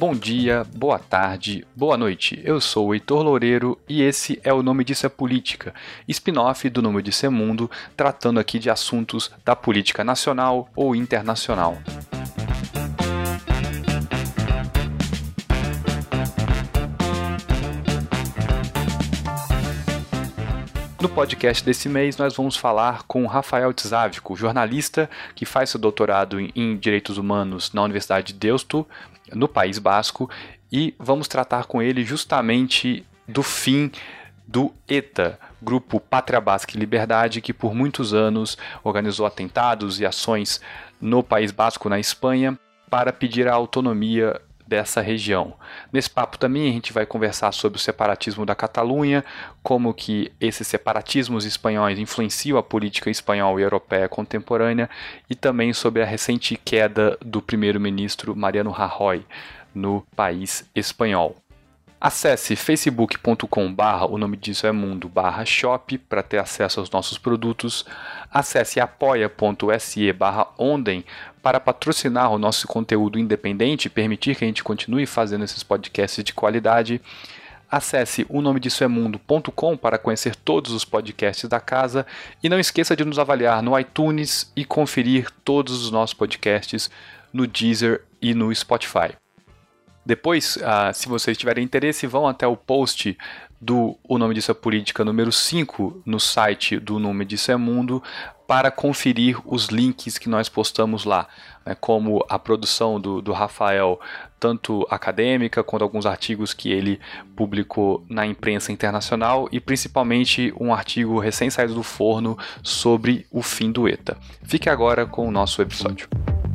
bom dia, boa tarde, boa noite. Eu sou o Heitor Loureiro e esse é o Nome Disso é Política, spin-off do Nome Disso é Mundo, tratando aqui de assuntos da política nacional ou internacional. No podcast desse mês, nós vamos falar com Rafael Tzáviko, jornalista que faz seu doutorado em Direitos Humanos na Universidade de Deusto, no País Basco, e vamos tratar com ele justamente do fim do ETA, Grupo Pátria Basca e Liberdade, que por muitos anos organizou atentados e ações no País Basco, na Espanha, para pedir a autonomia dessa região. Nesse papo também a gente vai conversar sobre o separatismo da Catalunha, como que esses separatismos espanhóis influenciam a política espanhola e europeia contemporânea, e também sobre a recente queda do primeiro-ministro Mariano Rajoy no país espanhol. Acesse facebook.com/o nome disso é mundo/shop para ter acesso aos nossos produtos. Acesse apoia.se/onden para patrocinar o nosso conteúdo independente e permitir que a gente continue fazendo esses podcasts de qualidade. Acesse o nome disso é mundo.com para conhecer todos os podcasts da casa e não esqueça de nos avaliar no iTunes e conferir todos os nossos podcasts no Deezer e no Spotify. Depois, se vocês tiverem interesse, vão até o post do O Nome Disso é Política número 5 no site do Nome Disso é Mundo para conferir os links que nós postamos lá, né, como a produção do Rafael, tanto acadêmica quanto alguns artigos que ele publicou na imprensa internacional e principalmente um artigo recém-saído do forno sobre o fim do ETA. Fique agora com o nosso episódio.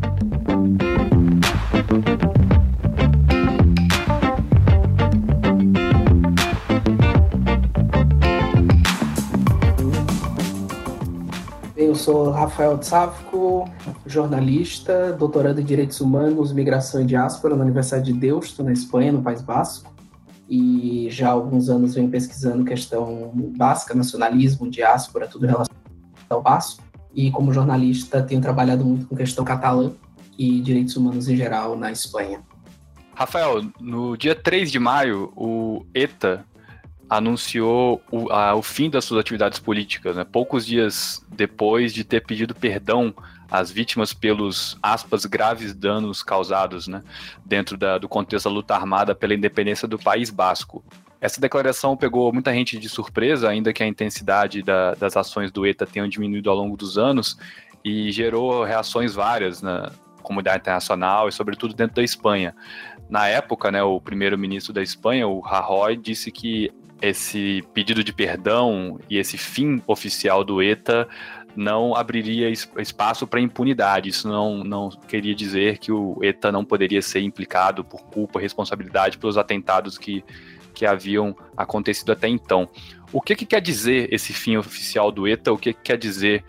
Eu sou Rafael Tzáviko, jornalista, doutorando em Direitos Humanos, Migração e Diáspora na Universidade de Deusto, na Espanha, no País Basco. E já há alguns anos venho pesquisando questão basca, nacionalismo, diáspora, tudo relacionado ao Basco. E como jornalista tenho trabalhado muito com questão catalã e direitos humanos em geral na Espanha. Rafael, no dia 3 de maio, o ETA anunciou o fim das suas atividades políticas, né? Poucos dias depois de ter pedido perdão às vítimas pelos, aspas, graves danos causados, né, dentro do contexto da luta armada pela independência do País Basco. Essa declaração pegou muita gente de surpresa, ainda que a intensidade das ações do ETA tenha diminuído ao longo dos anos, e gerou reações várias na comunidade internacional e sobretudo dentro da Espanha. Na época, né, o primeiro-ministro da Espanha, o Rajoy, disse que esse pedido de perdão e esse fim oficial do ETA não abriria espaço para impunidade. Isso não queria dizer que o ETA não poderia ser implicado por culpa e responsabilidade pelos atentados que haviam acontecido até então. O que quer dizer esse fim oficial do ETA? O que quer dizer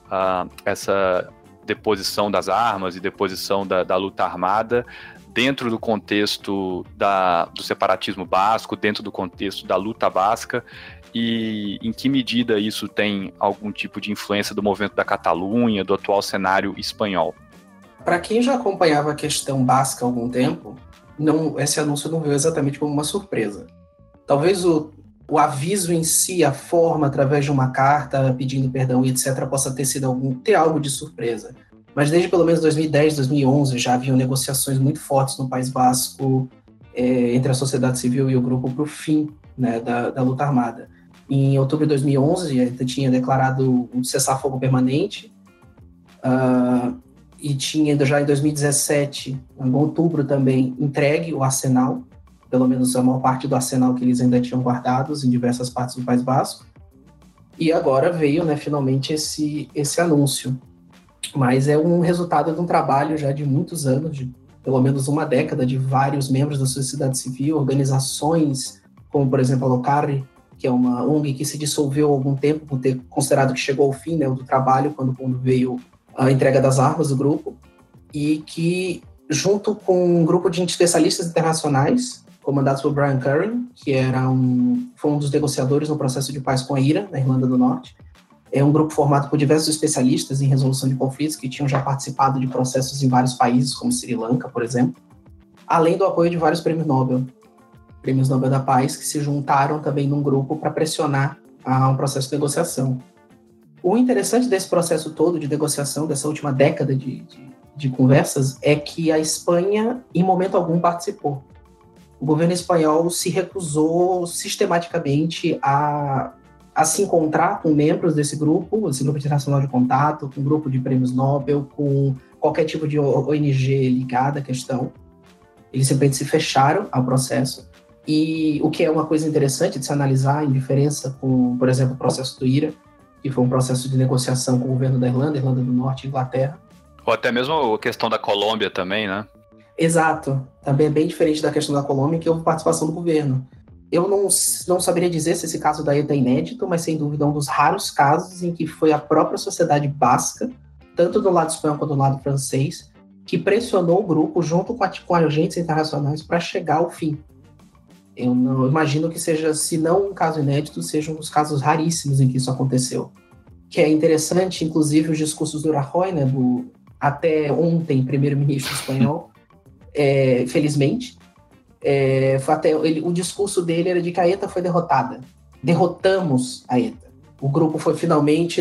essa deposição das armas e deposição da luta armada dentro do contexto do separatismo basco, dentro do contexto da luta basca, e em que medida isso tem algum tipo de influência do movimento da Catalunha, do atual cenário espanhol? Para quem já acompanhava a questão basca há algum tempo, esse anúncio não veio exatamente como uma surpresa. Talvez o aviso em si, a forma, através de uma carta pedindo perdão e etc., possa ter algo de surpresa. Mas desde pelo menos 2010, 2011, já haviam negociações muito fortes no País Basco entre a sociedade civil e o grupo para o fim, né, da luta armada. Em outubro de 2011, a ETA tinha declarado um cessar-fogo permanente e tinha já em 2017, em outubro também, entregue o arsenal, pelo menos a maior parte do arsenal que eles ainda tinham guardados em diversas partes do País Basco. E agora veio, né, finalmente esse anúncio. Mas é um resultado de um trabalho já de muitos anos, de pelo menos uma década, de vários membros da sociedade civil, organizações como, por exemplo, a Locarri, que é uma ONG que se dissolveu há algum tempo por ter considerado que chegou ao fim, né, do trabalho, quando veio a entrega das armas do grupo, e que, junto com um grupo de especialistas internacionais, comandados por Brian Curran, que foi um dos negociadores no processo de paz com a IRA, na Irlanda do Norte. É um grupo formado por diversos especialistas em resolução de conflitos que tinham já participado de processos em vários países, como Sri Lanka, por exemplo. além do apoio de vários prêmios Nobel da Paz, que se juntaram também num grupo para pressionar um processo de negociação. O interessante desse processo todo de negociação, dessa última década de conversas, é que a Espanha, em momento algum, participou. O governo espanhol se recusou sistematicamente a se encontrar com membros desse grupo internacional de contato, com um grupo de prêmios Nobel, com qualquer tipo de ONG ligada à questão. Eles simplesmente se fecharam ao processo. E o que é uma coisa interessante de se analisar, em diferença com, por exemplo, o processo do IRA, que foi um processo de negociação com o governo da Irlanda do Norte e Inglaterra. Ou até mesmo a questão da Colômbia também, né? Exato. Também é bem diferente da questão da Colômbia, que houve participação do governo. Eu não saberia dizer se esse caso da ETA é inédito, mas sem dúvida é um dos raros casos em que foi a própria sociedade basca, tanto do lado espanhol quanto do lado francês, que pressionou o grupo junto com agentes internacionais para chegar ao fim. Eu não imagino que seja, se não um caso inédito, seja um dos casos raríssimos em que isso aconteceu. Que é interessante, inclusive, os discursos do Rajoy, né, do até ontem primeiro-ministro espanhol, felizmente, o discurso dele era de que a ETA foi derrotada. Derrotamos a ETA. O grupo foi finalmente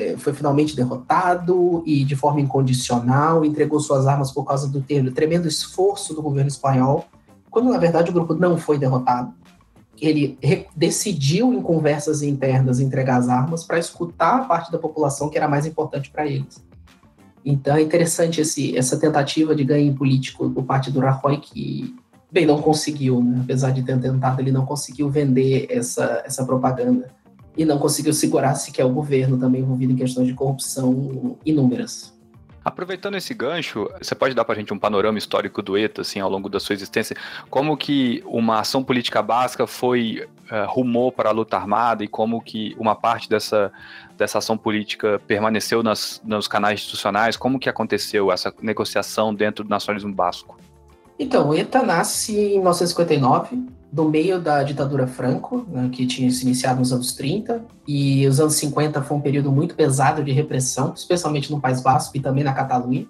derrotado e de forma incondicional, entregou suas armas por causa do tremendo esforço do governo espanhol, quando na verdade o grupo não foi derrotado. Ele decidiu em conversas internas entregar as armas para escutar a parte da população que era mais importante para eles. Então é interessante essa tentativa de ganho político por parte do Rajoy, que, bem, não conseguiu, né? Apesar de ter tentado, ele não conseguiu vender essa propaganda e não conseguiu segurar sequer o governo também envolvido em questões de corrupção inúmeras. Aproveitando esse gancho, você pode dar para a gente um panorama histórico do ETA, assim, ao longo da sua existência? Como que uma ação política basca rumou para a luta armada e como que uma parte dessa ação política permaneceu nos canais institucionais? Como que aconteceu essa negociação dentro do nacionalismo basco? Então, o ETA nasce em 1959, no meio da ditadura Franco, né, que tinha se iniciado nos anos 30, e os anos 50 foi um período muito pesado de repressão, especialmente no País Basco e também na Catalunha.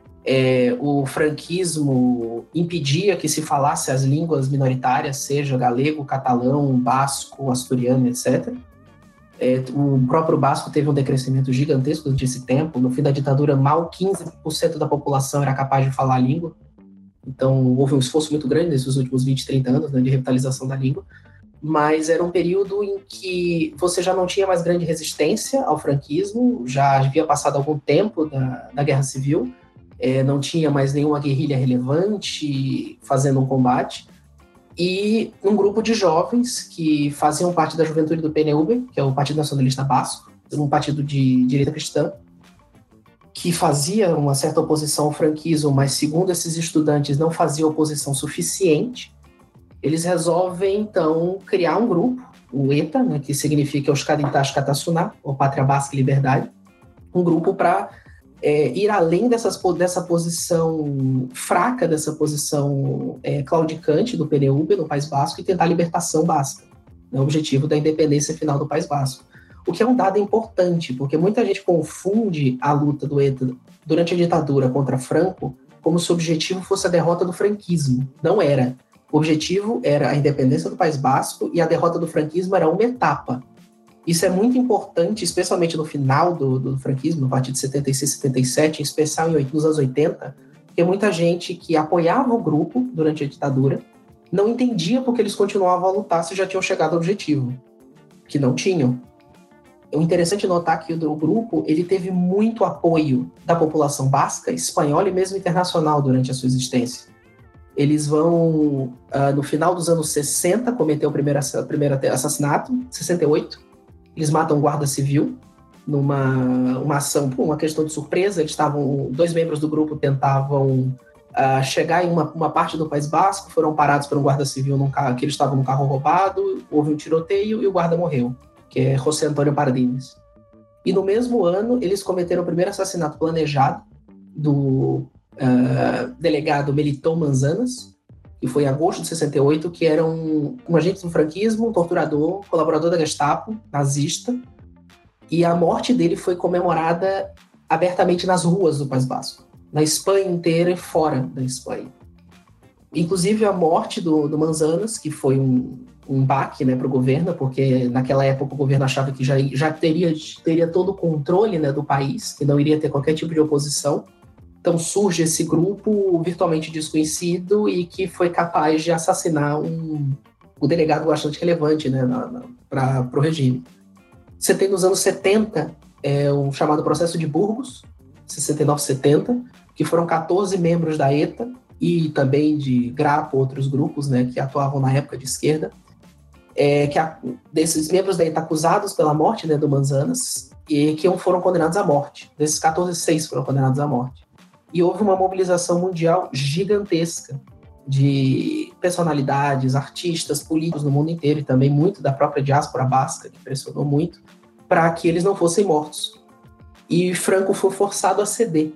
O franquismo impedia que se falasse as línguas minoritárias, seja galego, catalão, basco, asturiano, etc. O próprio basco teve um decrescimento gigantesco durante esse tempo. No fim da ditadura, mal 15% da população era capaz de falar a língua. Então, houve um esforço muito grande nesses últimos 20, 30 anos, né, de revitalização da língua, mas era um período em que você já não tinha mais grande resistência ao franquismo, já havia passado algum tempo da Guerra Civil, não tinha mais nenhuma guerrilha relevante fazendo um combate, e um grupo de jovens que faziam parte da juventude do PNV, que é o Partido Nacionalista Basco, um partido de direita cristã, que fazia uma certa oposição ao franquismo, mas segundo esses estudantes não fazia oposição suficiente, eles resolvem então criar um grupo, o ETA, né, que significa Euskadi Itash Katasuna, ou Pátria Basca e Liberdade, um grupo para ir além dessa posição fraca, dessa posição claudicante do PNV no País Basco e tentar a libertação basca, né, o objetivo da independência final do País Basco. O que é um dado importante, porque muita gente confunde a luta do ETA durante a ditadura contra Franco como se o objetivo fosse a derrota do franquismo. Não era. O objetivo era a independência do País Basco e a derrota do franquismo era uma etapa. Isso é muito importante, especialmente no final do franquismo, a partir de 76, 77, em especial nos anos 80, porque muita gente que apoiava o grupo durante a ditadura não entendia porque eles continuavam a lutar se já tinham chegado ao objetivo, que não tinham. É interessante notar que o grupo ele teve muito apoio da população basca, espanhola e mesmo internacional durante a sua existência. Eles vão, no final dos anos 60, cometer o primeiro assassinato, 68. Eles matam um guarda civil numa ação, por uma questão de surpresa. Dois membros do grupo tentavam chegar em uma parte do País Basco, foram parados por um guarda civil que eles estavam num carro roubado, houve um tiroteio e o guarda morreu, que é José Antônio Pardines. E no mesmo ano, eles cometeram o primeiro assassinato planejado do delegado Melitón Manzanas, que foi em agosto de 68, que era um agente do franquismo, um torturador, colaborador da Gestapo, nazista, e a morte dele foi comemorada abertamente nas ruas do País Basco, na Espanha inteira e fora da Espanha. Inclusive a morte do Manzanas, que foi um baque, né, para o governo, porque naquela época o governo achava que já teria todo o controle, né, do país, que não iria ter qualquer tipo de oposição. Então surge esse grupo virtualmente desconhecido e que foi capaz de assassinar o delegado bastante relevante, né, para o regime. Você tem nos anos 70 o chamado processo de Burgos, 69-70, que foram 14 membros da ETA e também de GRAPO, outros grupos, né, que atuavam na época de esquerda, desses membros da ETA acusados pela morte, né, do Manzanas, e que foram condenados à morte. Desses 14, 6 foram condenados à morte. E houve uma mobilização mundial gigantesca de personalidades, artistas, políticos no mundo inteiro, e também muito da própria diáspora basca, que pressionou muito, para que eles não fossem mortos. E Franco foi forçado a ceder.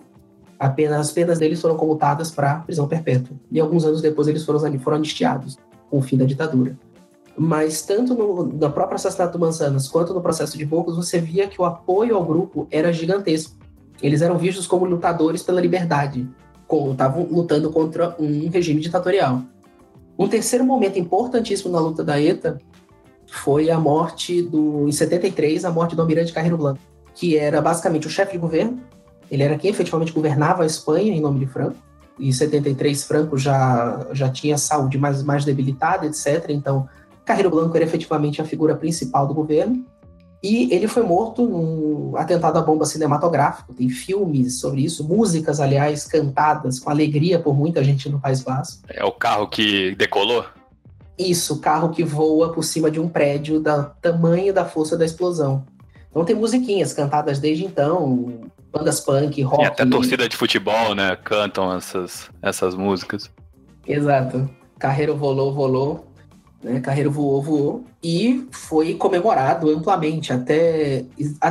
As penas deles foram comutadas para prisão perpétua. E alguns anos depois eles foram anistiados, com o fim da ditadura. Mas tanto no próprio assassinato do Manzanas quanto no processo de Burgos, você via que o apoio ao grupo era gigantesco. Eles eram vistos como lutadores pela liberdade, estavam lutando contra um regime ditatorial. Um terceiro momento importantíssimo na luta da ETA foi a morte em 73, a morte do almirante Carreiro Blanco, que era basicamente o chefe de governo. Ele era quem efetivamente governava a Espanha em nome de Franco. Em 73, Franco já tinha saúde mais debilitada, etc. Então, Carreiro Blanco era efetivamente a figura principal do governo. E ele foi morto num atentado à bomba cinematográfico. Tem filmes sobre isso, músicas, aliás, cantadas com alegria por muita gente no País Basco. É o carro que decolou? Isso, o carro que voa por cima de um prédio do tamanho da força da explosão. Então tem musiquinhas cantadas desde então, bandas punk, rock. E até torcida de futebol, né? Cantam essas músicas. Exato. Carreiro volou. Né? Carreiro voou. E foi comemorado amplamente. Até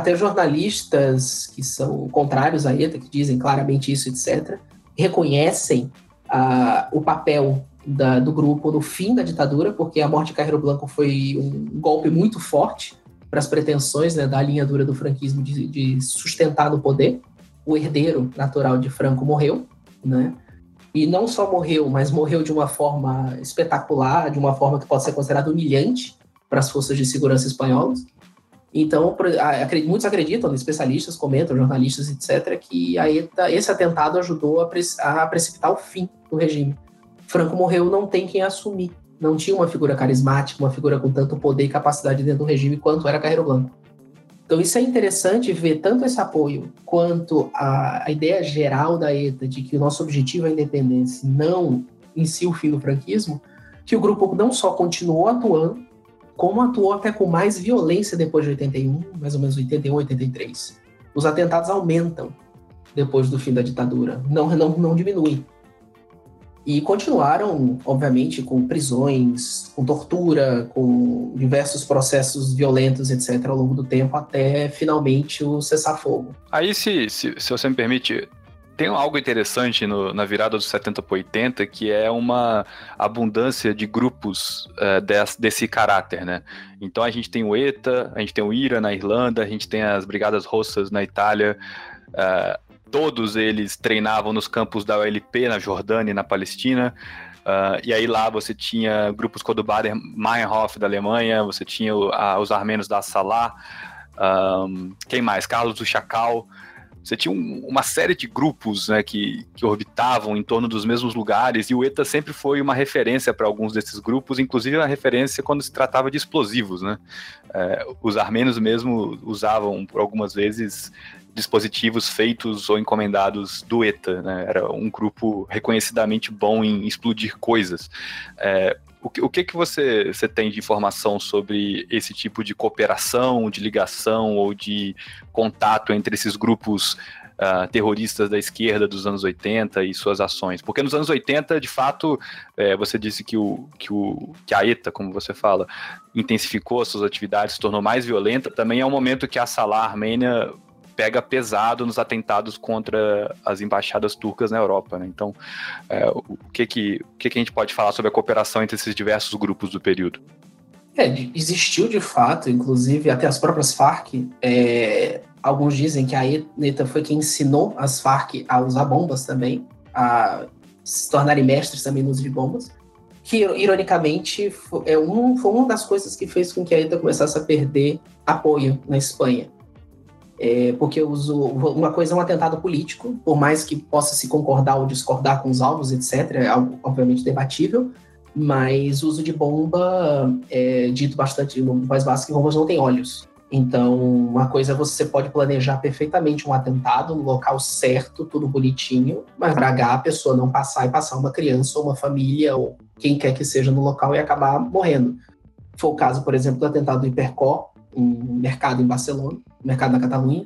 jornalistas que são contrários à ETA, que dizem claramente isso, etc., reconhecem o papel do grupo no fim da ditadura, porque a morte de Carreiro Blanco foi um golpe muito forte para as pretensões, né, da linha dura do franquismo de sustentar no poder. O herdeiro natural de Franco morreu, né? E não só morreu, mas morreu de uma forma espetacular, de uma forma que pode ser considerada humilhante para as forças de segurança espanholas. Então, muitos acreditam, especialistas comentam, jornalistas, etc., que esse atentado ajudou a precipitar o fim do regime. Franco morreu, não tem quem assumir. Não tinha uma figura carismática, uma figura com tanto poder e capacidade dentro do regime quanto era Carreiro Blanco. Então isso é interessante ver tanto esse apoio quanto a ideia geral da ETA de que o nosso objetivo é a independência, não em si o fim do franquismo, que o grupo não só continuou atuando, como atuou até com mais violência depois de 81, mais ou menos 81, 83. Os atentados aumentam depois do fim da ditadura, não diminuem. E continuaram, obviamente, com prisões, com tortura, com diversos processos violentos, etc., ao longo do tempo, até finalmente o cessar-fogo. Aí, se você me permite, tem algo interessante na virada dos 70 para 80, que é uma abundância de grupos desse caráter, né? Então a gente tem o ETA, a gente tem o IRA na Irlanda, a gente tem as Brigadas Rossas na Itália, todos eles treinavam nos campos da OLP, na Jordânia e na Palestina. E aí lá você tinha grupos como o Baader-Meinhof da Alemanha, você tinha os armênios da Salah, quem mais? Carlos do Chacal. Você tinha uma série de grupos, né, que orbitavam em torno dos mesmos lugares, e o ETA sempre foi uma referência para alguns desses grupos, inclusive uma referência quando se tratava de explosivos, né? Os armênios mesmo usavam, por algumas vezes, dispositivos feitos ou encomendados do ETA, né? Era um grupo reconhecidamente bom em explodir coisas. O que você tem de informação sobre esse tipo de cooperação, de ligação ou de contato entre esses grupos terroristas da esquerda dos anos 80 e suas ações? Porque nos anos 80, de fato, você disse que a ETA, como você fala, intensificou as suas atividades, se tornou mais violenta. Também é um momento que a Salah armênia pega pesado nos atentados contra as embaixadas turcas na Europa, né? Então, o que a gente pode falar sobre a cooperação entre esses diversos grupos do período? Existiu de fato, inclusive até as próprias Farc. Alguns dizem que a ETA foi quem ensinou as Farc a usar bombas também, a se tornarem mestres também no uso de bombas, que, ironicamente, foi uma das coisas que fez com que a ETA começasse a perder apoio na Espanha. Porque uma coisa é um atentado político, por mais que possa se concordar ou discordar com os alvos, etc., é algo obviamente debatível, mas o uso de bomba é dito bastante no País Basco que bombas não têm olhos. Então, uma coisa você pode planejar perfeitamente um atentado no local certo, tudo bonitinho, mas dragar a pessoa não passar e passar uma criança ou uma família ou quem quer que seja no local e acabar morrendo. Foi o caso, por exemplo, do atentado do Hipercor, um mercado em Barcelona, um mercado na Catalunha,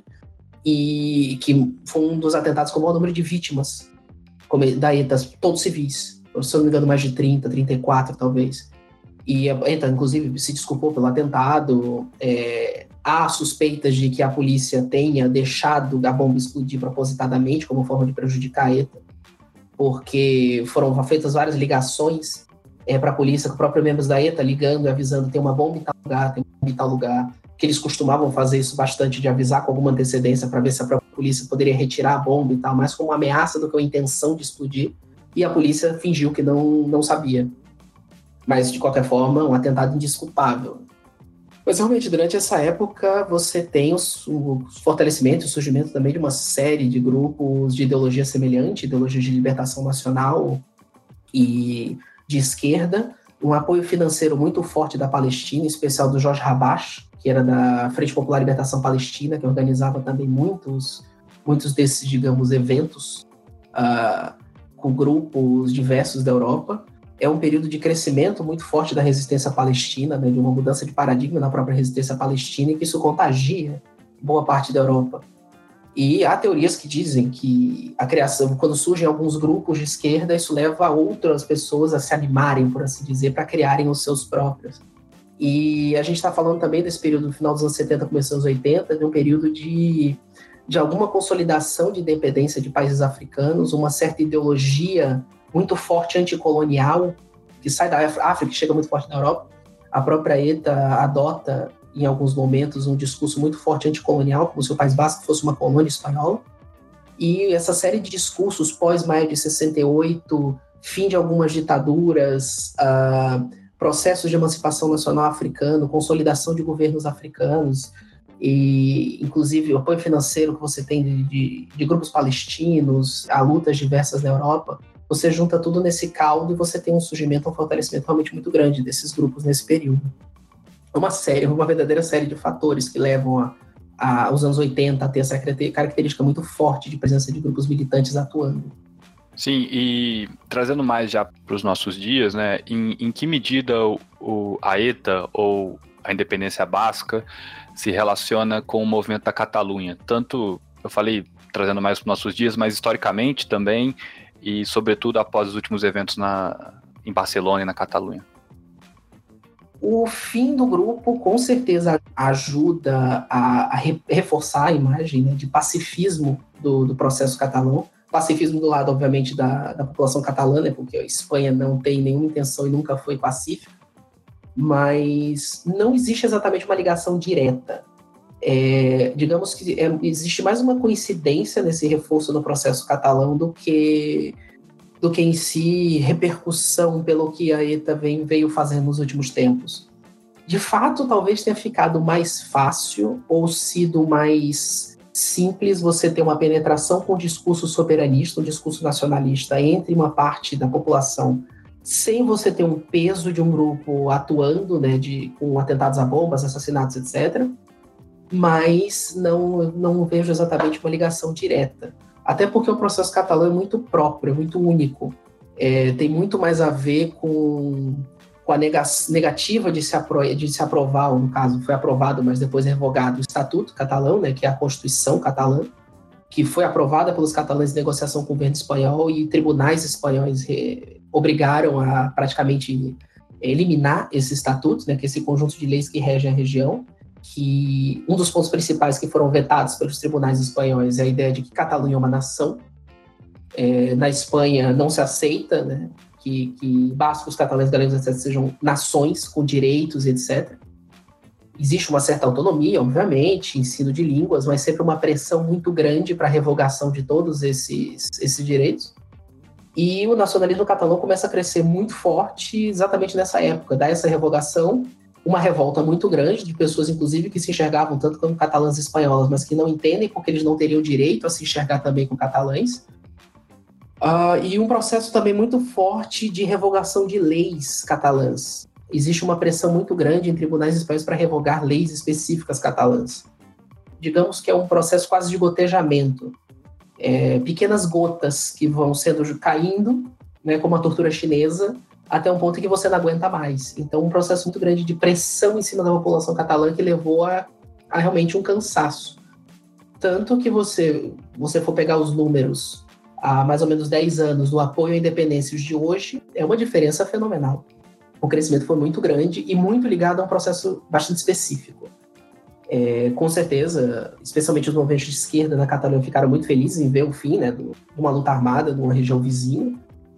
e que foi um dos atentados com o maior número de vítimas da ETA, todos civis. Se eu não me engano, mais de 30, 34 talvez. E a ETA, inclusive, se desculpou pelo atentado. Há suspeitas de que a polícia tenha deixado a bomba explodir propositadamente como forma de prejudicar a ETA, porque foram feitas várias ligações para a polícia, com os próprios membros da ETA ligando e avisando: tem uma bomba em tal lugar, tem uma bomba em tal lugar, que eles costumavam fazer isso bastante, de avisar com alguma antecedência para ver se a própria polícia poderia retirar a bomba e tal, mais como uma ameaça do que uma intenção de explodir, e a polícia fingiu que não sabia. Mas, de qualquer forma, um atentado indesculpável. Mas, realmente, durante essa época, você tem os fortalecimentos, o surgimento também de uma série de grupos de ideologia semelhante, ideologia de libertação nacional e de esquerda, um apoio financeiro muito forte da Palestina, em especial do Jorge Habash, que era da Frente Popular Libertação Palestina, que organizava também muitos desses, digamos, eventos com grupos diversos da Europa. É um período de crescimento muito forte da resistência palestina, né, de uma mudança de paradigma na própria resistência palestina, e que isso contagia boa parte da Europa. E há teorias que dizem que a criação, quando surgem alguns grupos de esquerda, isso leva outras pessoas a se animarem, por assim dizer, para criarem os seus próprios. E a gente está falando também desse período do final dos anos 70, começo dos anos 80, de um período de alguma consolidação de independência de países africanos, uma certa ideologia muito forte anticolonial, que sai da África e chega muito forte na Europa. A própria ETA adota, em alguns momentos, um discurso muito forte anticolonial, como se o País Basco fosse uma colônia espanhola. E essa série de discursos pós-maio de 68, fim de algumas ditaduras, processos de emancipação nacional africano, consolidação de governos africanos, e inclusive o apoio financeiro que você tem de grupos palestinos, a lutas diversas na Europa, você junta tudo nesse caldo e você tem um surgimento, um fortalecimento realmente muito grande desses grupos nesse período. É uma verdadeira série de fatores que levam aos anos 80 a ter essa característica muito forte de presença de grupos militantes atuando. Sim, e trazendo mais já para os nossos dias, né, em que medida a ETA ou a independência basca se relaciona com o movimento da Catalunha? Tanto, eu falei, trazendo mais para os nossos dias, mas historicamente também, e sobretudo após os últimos eventos em Barcelona e na Catalunha. O fim do grupo, com certeza, ajuda a reforçar a imagem, né, de pacifismo do processo catalão. Pacifismo do lado, obviamente, da população catalã, né, porque a Espanha não tem nenhuma intenção e nunca foi pacífica, mas não existe exatamente uma ligação direta. Digamos que existe mais uma coincidência nesse reforço no processo catalão do que em si repercussão pelo que a ETA veio fazendo nos últimos tempos. De fato, talvez tenha ficado mais fácil ou sido mais simples você ter uma penetração com um discurso soberanista, um discurso nacionalista entre uma parte da população, sem você ter um peso de um grupo atuando, né, com atentados a bombas, assassinatos, etc., mas não vejo exatamente uma ligação direta. Até porque o processo catalão é muito próprio, é muito único. Tem muito mais a ver com a negativa de se aprovar, ou no caso foi aprovado, mas depois revogado, o Estatuto Catalão, né, que é a Constituição catalã, que foi aprovada pelos catalães em negociação com o governo espanhol, e tribunais espanhóis obrigaram a praticamente eliminar esse estatuto, né, que é esse conjunto de leis que rege a região, que um dos pontos principais que foram vetados pelos tribunais espanhóis é a ideia de que Catalunha é uma nação. Na Espanha não se aceita, né, que bascos, catalães, galegos, etc., sejam nações com direitos, etc. Existe uma certa autonomia, obviamente, ensino de línguas, mas sempre uma pressão muito grande para a revogação de todos esses direitos. E o nacionalismo catalão começa a crescer muito forte exatamente nessa época, dá essa revogação, uma revolta muito grande de pessoas, inclusive, que se enxergavam tanto como catalãs e espanholas, mas que não entendem porque eles não teriam direito a se enxergar também como catalães. E um processo também muito forte de revogação de leis catalãs. Existe uma pressão muito grande em tribunais espanhóis para revogar leis específicas catalãs. Digamos que é um processo quase de gotejamento. Pequenas gotas que vão sendo caindo, né, como a tortura chinesa, até um ponto em que você não aguenta mais. Então, um processo muito grande de pressão em cima da população catalã que levou a realmente um cansaço. Tanto que você for pegar os números há mais ou menos 10 anos do apoio à independência de hoje, é uma diferença fenomenal. O crescimento foi muito grande e muito ligado a um processo bastante específico. Com certeza, especialmente os movimentos de esquerda na Catalunha ficaram muito felizes em ver o fim, né, de uma luta armada numa região vizinha.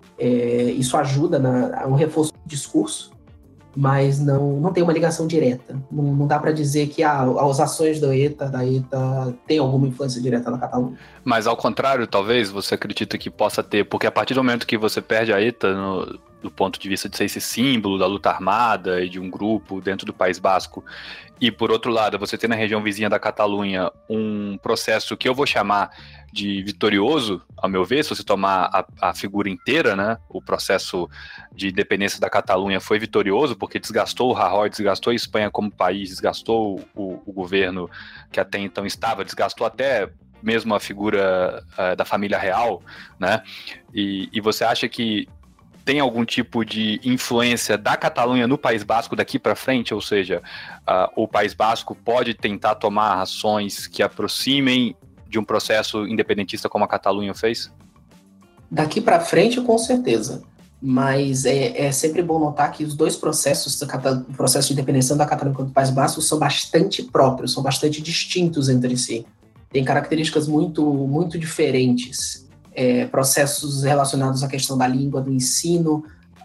Isso ajuda a um reforço do discurso, mas não tem uma ligação direta. Não dá para dizer que as ações da ETA têm alguma influência direta na Catalunha. Mas ao contrário, talvez, você acredita que possa ter, porque a partir do momento que você perde a ETA, do ponto de vista de ser esse símbolo da luta armada e de um grupo dentro do País Basco, e por outro lado, você tem na região vizinha da Catalunha um processo que eu vou chamar de vitorioso, ao meu ver, se você tomar a figura inteira, né? O processo de independência da Catalunha foi vitorioso, porque desgastou o Rajoy, desgastou a Espanha como país, desgastou o governo que até então estava, desgastou até mesmo a figura da família real, né? E você acha que tem algum tipo de influência da Catalunha no País Basco daqui para frente? Ou seja, o País Basco pode tentar tomar ações que aproximem de um processo independentista como a Catalunha fez? Daqui para frente, com certeza. Mas é sempre bom notar que os dois processos, o processo de independência da Catalunha quanto do País Basco, são bastante próprios, são bastante distintos entre si. Tem características muito, muito diferentes. Processos relacionados à questão da língua, do ensino,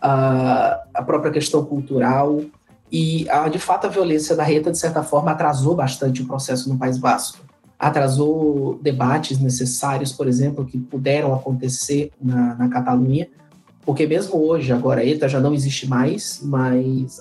a própria questão cultural. E, de fato, a violência da ETA, de certa forma, atrasou bastante o processo no País Basco. Atrasou debates necessários, por exemplo, que puderam acontecer na Catalunha, porque mesmo hoje, agora a ETA já não existe mais, mas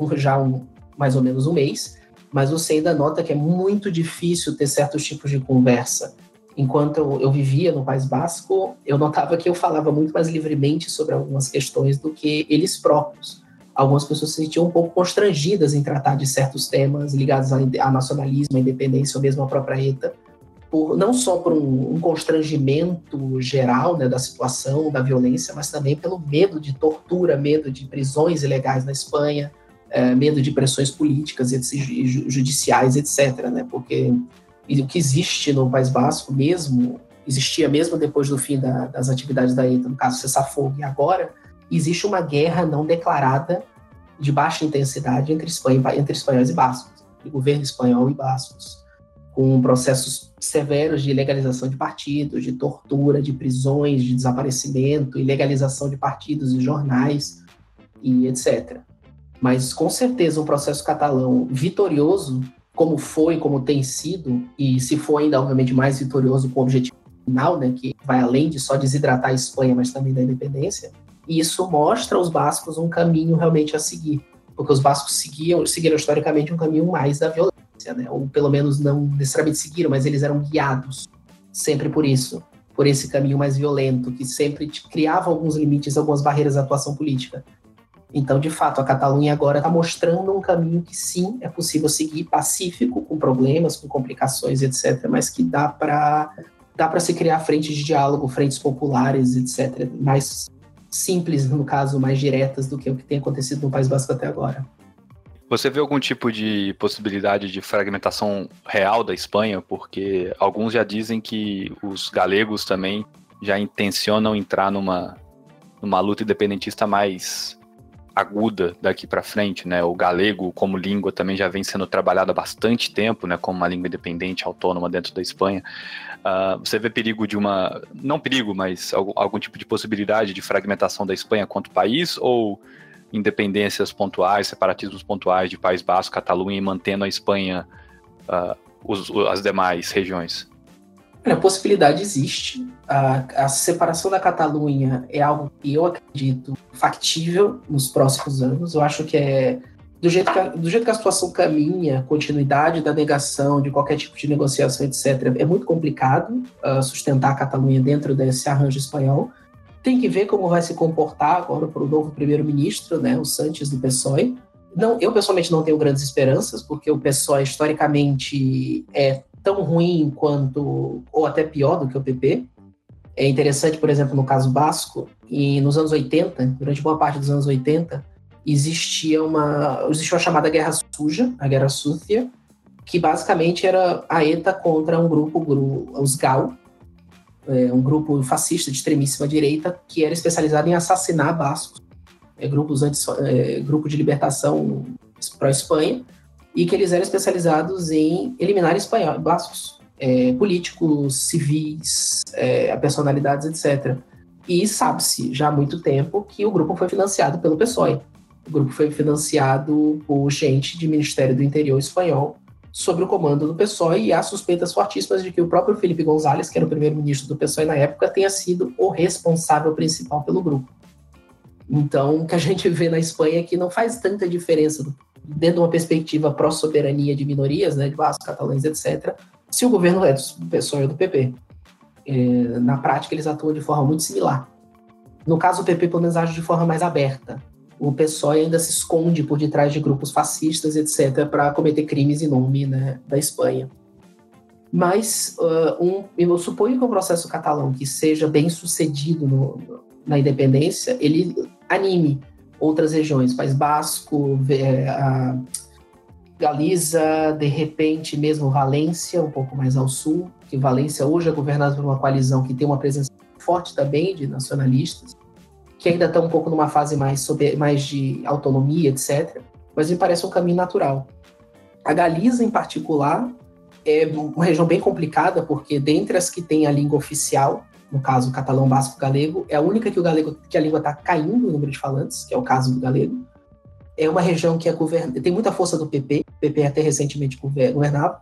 mais ou menos um mês, mas você ainda nota que é muito difícil ter certos tipos de conversa. Enquanto eu vivia no País Basco, eu notava que eu falava muito mais livremente sobre algumas questões do que eles próprios. Algumas pessoas se sentiam um pouco constrangidas em tratar de certos temas ligados a nacionalismo, a independência ou mesmo a própria ETA, não só por um constrangimento geral, né, da situação, da violência, mas também pelo medo de tortura, medo de prisões ilegais na Espanha, medo de pressões políticas e judiciais, etc., né, porque o que existe no País Basco existia mesmo depois do fim das atividades da ETA, no caso cessar-fogo, e agora existe uma guerra não declarada de baixa intensidade entre espanhóis e bascos, entre governo espanhol e bascos, com processos severos de ilegalização de partidos, de tortura, de prisões, de desaparecimento, ilegalização de partidos e jornais, e etc. Mas, com certeza, um processo catalão vitorioso, como foi, como tem sido, e se for ainda, obviamente, mais vitorioso com o objetivo final, né, que vai além de só desidratar a Espanha, mas também da independência, e isso mostra aos bascos um caminho realmente a seguir, porque os bascos seguiram historicamente um caminho mais da violência, né, ou pelo menos não necessariamente seguiram, mas eles eram guiados sempre por esse caminho mais violento, que sempre criava alguns limites, algumas barreiras à atuação política. Então, de fato, a Catalunha agora está mostrando um caminho que sim, é possível seguir, pacífico, com problemas, com complicações, etc., mas que dá para se criar frentes de diálogo, frentes populares, etc., mais simples, no caso, mais diretas do que o que tem acontecido no País Basco até agora. Você vê algum tipo de possibilidade de fragmentação real da Espanha? Porque alguns já dizem que os galegos também já intencionam entrar numa luta independentista mais aguda daqui para frente, né? O galego como língua também já vem sendo trabalhado há bastante tempo, né? Como uma língua independente, autônoma dentro da Espanha. Você vê perigo não perigo, mas algum tipo de possibilidade de fragmentação da Espanha quanto país, ou independências pontuais, separatismos pontuais de País Basco, Catalunha, e mantendo a Espanha, as demais regiões? A possibilidade existe. A separação da Catalunha é algo que eu acredito factível nos próximos anos. Eu acho que do jeito que a situação caminha, a continuidade da negação de qualquer tipo de negociação, etc., é muito complicado sustentar a Catalunha dentro desse arranjo espanhol. Tem que ver como vai se comportar agora para o novo primeiro-ministro, né, o Sánchez do PSOE. Eu pessoalmente não tenho grandes esperanças, porque o PSOE historicamente é tão ruim quanto, ou até pior do que o PP. É interessante, por exemplo, no caso basco, e nos anos 80, durante boa parte dos anos 80, existiu uma chamada Guerra Suja, a Guerra Sucia, que basicamente era a ETA contra um grupo, os GAU, um grupo fascista de extremíssima direita, que era especializado em assassinar bascos, grupo de libertação pró-Espanha, e que eles eram especializados em eliminar bascos, políticos, civis, personalidades, etc. E sabe-se já há muito tempo que o grupo foi financiado pelo PSOE. O grupo foi financiado por gente de Ministério do Interior espanhol, sob o comando do PSOE, e há suspeitas fortíssimas de que o próprio Felipe González, que era o primeiro-ministro do PSOE na época, tenha sido o responsável principal pelo grupo. Então, o que a gente vê na Espanha é que não faz tanta diferença, dentro de uma perspectiva pró-soberania de minorias, né, de bascos, catalães, etc., se o governo é do PSOE ou do PP. Na prática, eles atuam de forma muito similar. No caso, o PP, pelo menos, age de forma mais aberta. O PSOE ainda se esconde por detrás de grupos fascistas, etc., para cometer crimes em nome, né, da Espanha. Mas eu suponho que o processo catalão, que seja bem sucedido na independência, ele anime outras regiões, País Basco, a Galiza, de repente mesmo Valência, um pouco mais ao sul, que Valência hoje é governada por uma coalizão que tem uma presença forte também de nacionalistas, que ainda está um pouco numa fase mais de autonomia, etc., mas me parece um caminho natural. A Galiza, em particular, é uma região bem complicada, porque dentre as que tem a língua oficial, no caso, o catalão, basco, galego, é a única que a língua está caindo o número de falantes, que é o caso do galego. É uma região que tem muita força do PP, o PP até recentemente governava,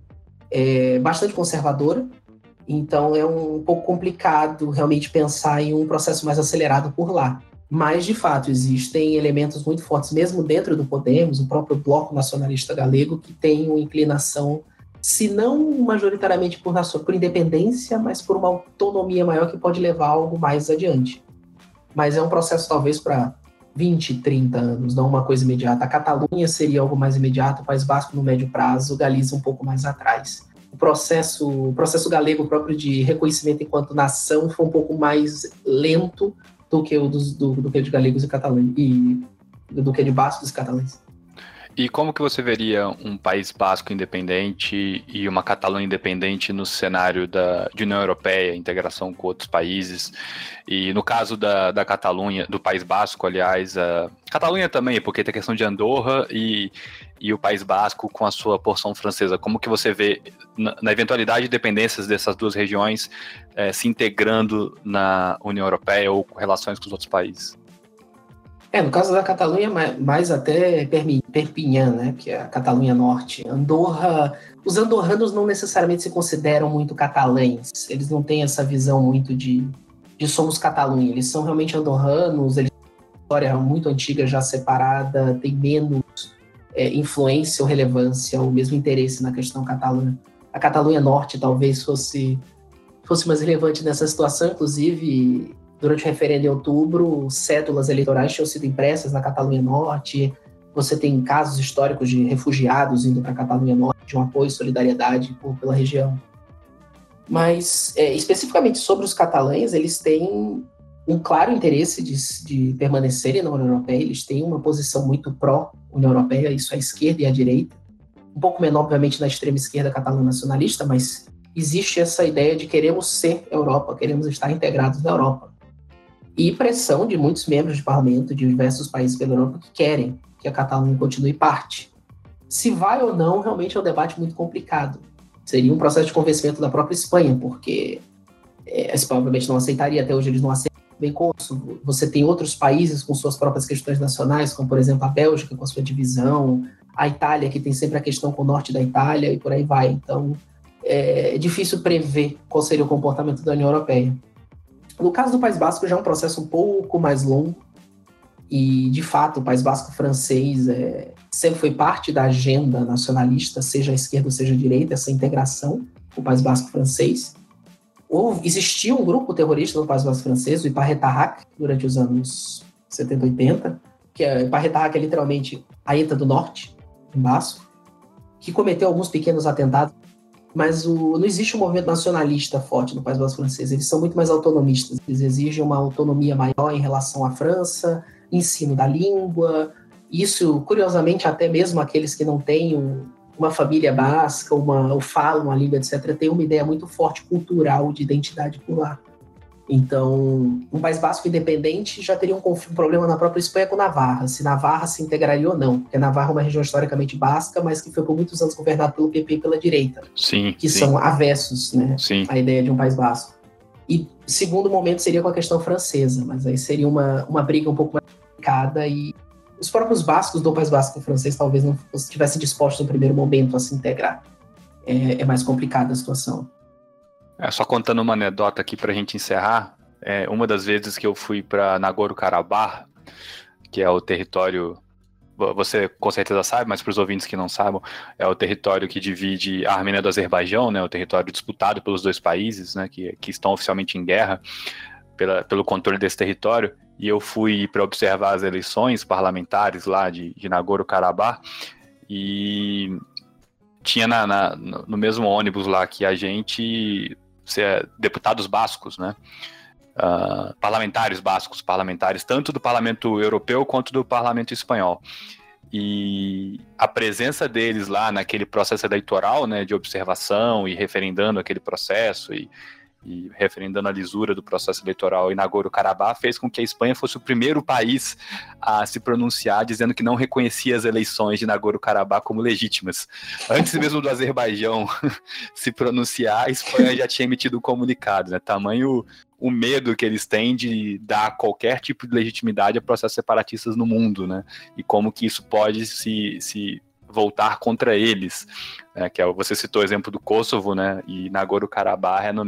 é bastante conservadora, então é um pouco complicado realmente pensar em um processo mais acelerado por lá. Mas, de fato, existem elementos muito fortes, mesmo dentro do Podemos, o próprio Bloco Nacionalista Galego, que tem uma inclinação, se não majoritariamente por independência, mas por uma autonomia maior que pode levar algo mais adiante. Mas é um processo talvez para 20, 30 anos, não uma coisa imediata. A Catalunha seria algo mais imediato, o País Basco no médio prazo, Galiza um pouco mais atrás. O processo galego próprio de reconhecimento enquanto nação foi um pouco mais lento do que o de galegos e catalães, e do que de bascos e catalães. E como que você veria um País Basco independente e uma Catalunha independente no cenário de União Europeia, integração com outros países? E no caso da Catalunha, do País Basco, aliás, a Catalunha também, porque tem a questão de Andorra e o País Basco com a sua porção francesa. Como que você vê, na eventualidade de dependências dessas duas regiões se integrando na União Europeia ou com relações com os outros países? No caso da Catalunha, mais até Perpignan, né, que é a Catalunha Norte. Andorra, os andorranos não necessariamente se consideram muito catalães, eles não têm essa visão muito de somos Catalunha, eles são realmente andorranos, eles têm uma história muito antiga já separada, tem menos influência ou relevância, ou mesmo interesse na questão catalã. A Catalunha Norte talvez fosse mais relevante nessa situação, inclusive. Durante o referendo em outubro, cédulas eleitorais tinham sido impressas na Catalunha Norte. Você tem casos históricos de refugiados indo para a Catalunha Norte, de um apoio e solidariedade pela região. Mas, especificamente sobre os catalães, eles têm um claro interesse de permanecerem na União Europeia. Eles têm uma posição muito pró-União Europeia, isso à esquerda e à direita. Um pouco menor, obviamente, na extrema esquerda catalã nacionalista, mas existe essa ideia de queremos ser Europa, queremos estar integrados na Europa. E pressão de muitos membros de parlamento de diversos países pela Europa que querem que a Catalunha continue parte. Se vai ou não, realmente é um debate muito complicado. Seria um processo de convencimento da própria Espanha, porque a Espanha obviamente não aceitaria, até hoje eles não aceitam bem com isso. Você tem outros países com suas próprias questões nacionais, como por exemplo a Bélgica com a sua divisão, a Itália, que tem sempre a questão com o norte da Itália, e por aí vai. Então, é difícil prever qual seria o comportamento da União Europeia. No caso do País Basco, já é um processo um pouco mais longo, e, de fato, o País Basco francês sempre foi parte da agenda nacionalista, seja a esquerda ou seja a direita, essa integração com o País Basco francês. Existia um grupo terrorista no País Basco francês, o Iparretarrac, durante os anos 70 e 80, que o Iparretarrac é literalmente a ETA do norte, em Basco, que cometeu alguns pequenos atentados, mas não existe um movimento nacionalista forte no País Basco francês, eles são muito mais autonomistas, eles exigem uma autonomia maior em relação à França, ensino da língua, isso, curiosamente, até mesmo aqueles que não têm uma família basca, ou falam a língua, etc., têm uma ideia muito forte cultural de identidade por lá. Então, um País Basco independente já teria um problema na própria Espanha com Navarra, se Navarra se integraria ou não, porque Navarra é uma região historicamente basca, mas que foi por muitos anos governada pelo PP e pela direita, que são avessos, né, à ideia de um País Basco. E segundo momento seria com a questão francesa, mas aí seria uma briga um pouco mais complicada, e os próprios bascos do País Basco francês talvez não estivessem dispostos no primeiro momento a se integrar. É mais complicada a situação. Só contando uma anedota aqui para a gente encerrar, uma das vezes que eu fui para Nagorno-Karabakh, que é o território, você com certeza sabe, mas para os ouvintes que não saibam, é o território que divide a Armênia do Azerbaijão, né, o território disputado pelos dois países, né, que estão oficialmente em guerra pelo controle desse território, e eu fui para observar as eleições parlamentares lá de Nagorno-Karabakh, e tinha no mesmo ônibus lá que a gente, deputados bascos, né? Parlamentares bascos, tanto do parlamento europeu quanto do parlamento espanhol. E a presença deles lá naquele processo eleitoral, né, de observação e referendando aquele processo e referendando a lisura do processo eleitoral em Nagorno-Karabakh fez com que a Espanha fosse o primeiro país a se pronunciar dizendo que não reconhecia as eleições de Nagorno-Karabakh como legítimas. Antes mesmo do Azerbaijão se pronunciar, a Espanha já tinha emitido um comunicado, né? Tamanho o medo que eles têm de dar qualquer tipo de legitimidade a processos separatistas no mundo, né? E como que isso pode se voltar contra eles, né? Que você citou o exemplo do Kosovo, né? E Nagorno-Karabakh é na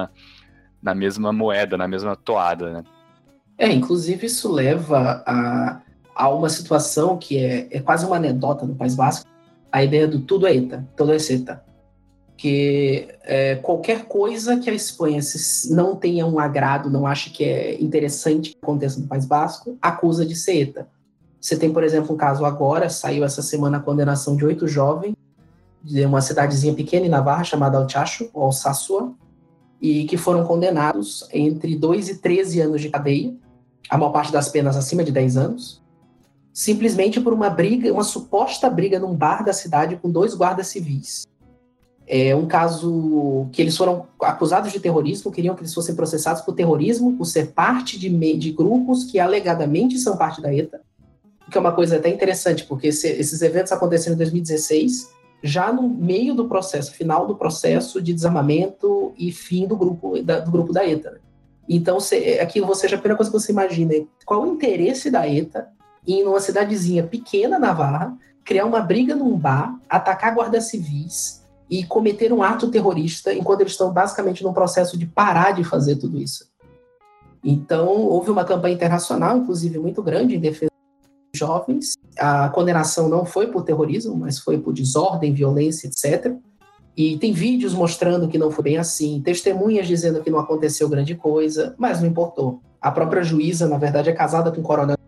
mesma moeda, na mesma toada, né? Inclusive isso leva a uma situação que é quase uma anedota no País Basco, a ideia do tudo é ETA, tudo é CETA, que qualquer coisa que a Espanha não tenha um agrado, não ache que é interessante que aconteça no País Basco, acusa de ser ETA. Você tem, por exemplo, um caso agora, saiu essa semana a condenação de 8 jovens de uma cidadezinha pequena em Navarra, chamada Alchacho, ou Alsássua, e que foram condenados entre 2 e 13 anos de cadeia, a maior parte das penas acima de 10 anos, simplesmente por uma suposta briga num bar da cidade com 2 guardas civis. É um caso que eles foram acusados de terrorismo, queriam que eles fossem processados por terrorismo, por ser parte de grupos que alegadamente são parte da ETA, que é uma coisa até interessante, porque esses eventos aconteceram em 2016, já no meio do processo, final do processo de desarmamento e fim do grupo da ETA. Então, aqui a primeira coisa que você imagina é qual o interesse da ETA em uma cidadezinha pequena, Navarra, criar uma briga num bar, atacar guardas civis e cometer um ato terrorista, enquanto eles estão basicamente num processo de parar de fazer tudo isso. Então, houve uma campanha internacional, inclusive muito grande, em defesa jovens. A condenação não foi por terrorismo, mas foi por desordem, violência, etc. E tem vídeos mostrando que não foi bem assim, testemunhas dizendo que não aconteceu grande coisa, mas não importou. A própria juíza, na verdade, é casada com um coronel.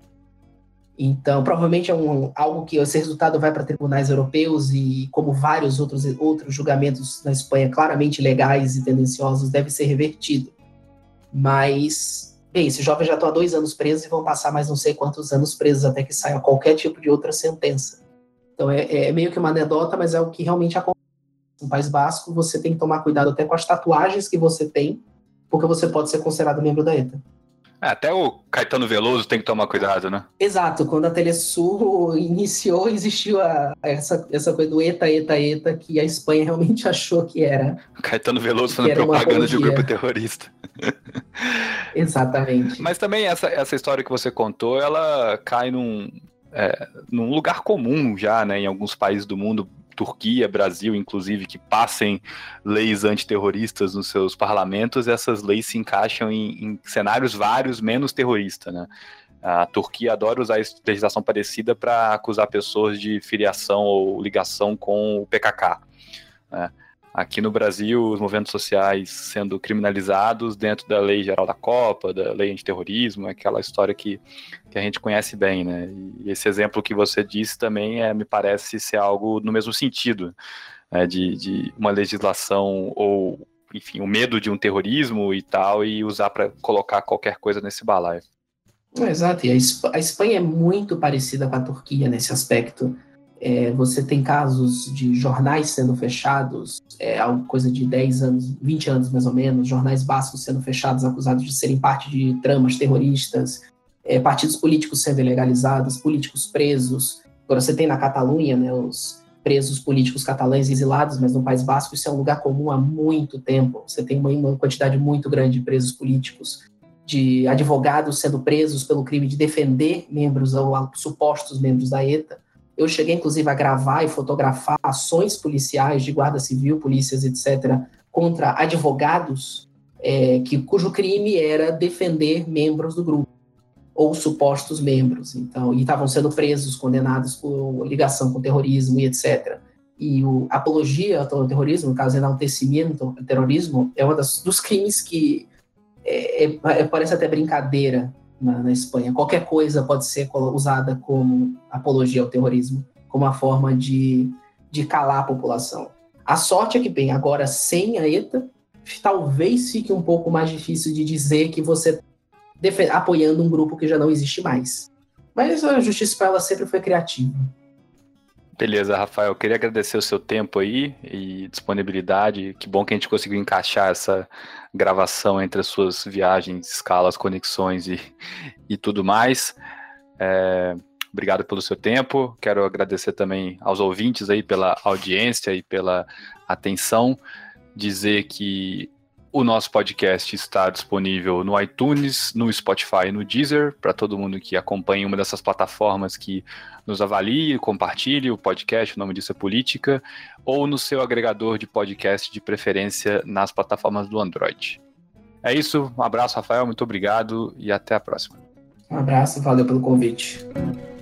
Então, provavelmente é algo que esse resultado vai para tribunais europeus e, como vários outros julgamentos na Espanha claramente legais e tendenciosos, deve ser revertido. Mas, bem, esses jovens já estão há 2 anos presos e vão passar mais não sei quantos anos presos até que saia qualquer tipo de outra sentença. Então, é meio que uma anedota, mas é o que realmente acontece. No País Basco, você tem que tomar cuidado até com as tatuagens que você tem, porque você pode ser considerado membro da ETA. Até o Caetano Veloso tem que tomar cuidado, né? Exato, quando a Telesul iniciou, existiu essa coisa do ETA, que a Espanha realmente achou que era. Caetano Veloso fazendo propaganda de um grupo terrorista. Exatamente. Mas também essa história que você contou, ela cai num lugar comum já, né, em alguns países do mundo, Turquia, Brasil, inclusive, que passem leis antiterroristas nos seus parlamentos, essas leis se encaixam em cenários vários menos terroristas, né? A Turquia adora usar legislação parecida para acusar pessoas de filiação ou ligação com o PKK, né? Aqui no Brasil, os movimentos sociais sendo criminalizados dentro da lei geral da Copa, da lei antiterrorismo, aquela história que a gente conhece bem, né? E esse exemplo que você disse também me parece ser algo no mesmo sentido, né? De uma legislação ou, enfim, o medo de um terrorismo e tal, e usar para colocar qualquer coisa nesse balaio. Exato, e a Espanha é muito parecida com a Turquia nesse aspecto. Você tem casos de jornais sendo fechados, coisa de 10 anos, 20 anos mais ou menos, jornais bascos sendo fechados, acusados de serem parte de tramas terroristas, partidos políticos sendo ilegalizados, políticos presos. Agora você tem na Catalunha, né, os presos políticos catalães exilados, mas no País Basco isso é um lugar comum há muito tempo. Você tem uma quantidade muito grande de presos políticos, de advogados sendo presos pelo crime de defender membros ou supostos membros da ETA. Eu cheguei, inclusive, a gravar e fotografar ações policiais de guarda civil, polícias, etc., contra advogados cujo crime era defender membros do grupo, ou supostos membros. Então, e estavam sendo presos, condenados por ligação com terrorismo e etc. E a apologia ao terrorismo, no caso, enaltecimento ao terrorismo, é um dos crimes que parece até brincadeira na Espanha. Qualquer coisa pode ser usada como apologia ao terrorismo, como uma forma de calar a população. A sorte é que, bem, agora sem a ETA, talvez fique um pouco mais difícil de dizer que você está apoiando um grupo que já não existe mais. Mas a Justiça Espanhola sempre foi criativa. Beleza, Rafael, eu queria agradecer o seu tempo aí e disponibilidade. Que bom que a gente conseguiu encaixar essa gravação entre as suas viagens, escalas, conexões e tudo mais. Obrigado pelo seu tempo. Quero agradecer também aos ouvintes aí pela audiência e pela atenção. Dizer que o nosso podcast está disponível no iTunes, no Spotify e no Deezer, para todo mundo que acompanha uma dessas plataformas, que nos avalie, compartilhe o podcast, o nome disso é Política, ou no seu agregador de podcast de preferência nas plataformas do Android. É isso, um abraço, Rafael, muito obrigado e até a próxima. Um abraço, valeu pelo convite.